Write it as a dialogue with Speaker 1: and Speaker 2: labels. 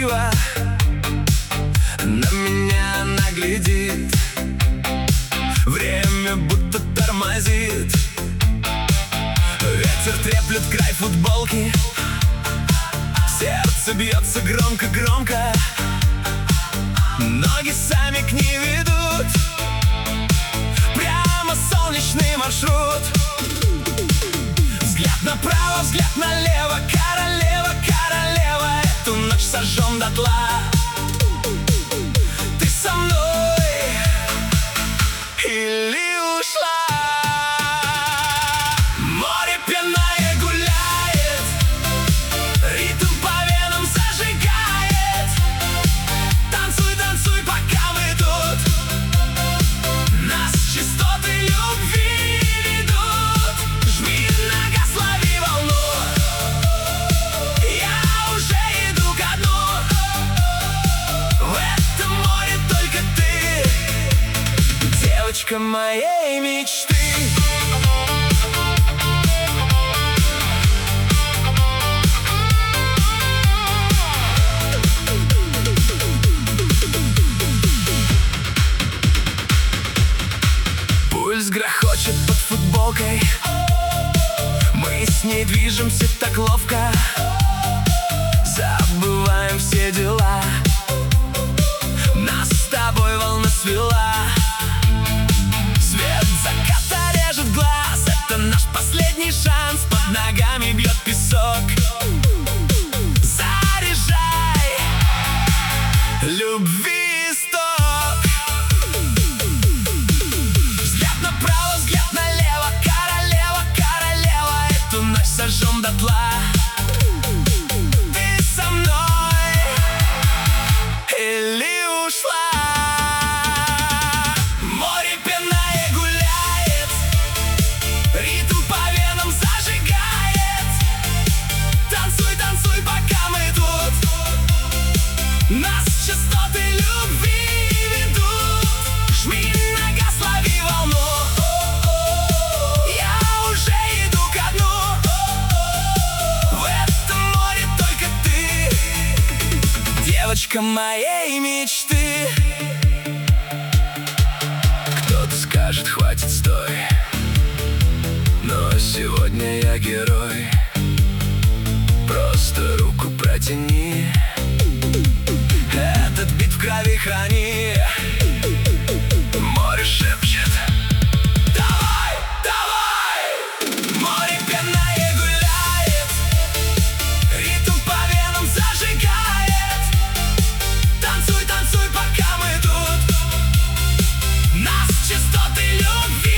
Speaker 1: красиво на меня наглядит. Время будто тормозит. Ветер треплет край футболки. Сердце бьется громко-громко. Ноги сами к ней ведут. Прямо солнечный маршрут. Взгляд направо, взгляд налево. Королева, королева, эту ночь сожжем дотла. Ты со мной или ушла? Море пенное гуляет, ритм по венам зажигает. Танцуй, танцуй, пока мы тут. Нас частоты любви ведут. Жми на газ, лови волну. Я уже иду ко дну. В этом море только ты, девочка моей мечты. Пульс грохочет под футболкой. Мы с ней движемся так ловко. Забываем все дела. Нас с тобой волна свела. Свет заката режет глаз. Это наш последний шанс. Под ногами бьет песок. Заряжай любви исток. Взгляд направо, взгляд налево. Королева, королева, эту ночь сожжем дотла. Ты со мной или ушла? Море пенное гуляет, ритм по венам зажигает. Танцуй, танцуй, пока мы тут. Нас частоты любви ведут. Жми на газ, лови волну. Я уже иду ко дну. В этом море только ты, девочка моей мечты. Кто-то скажет, хватит, стой. Но сегодня я герой. Просто руку протяни. Этот бит в крови храни. Море шепчет: давай, давай. Море пенное гуляет, ритм по венам зажигает. Танцуй, танцуй, пока мы тут. Нас частоты любви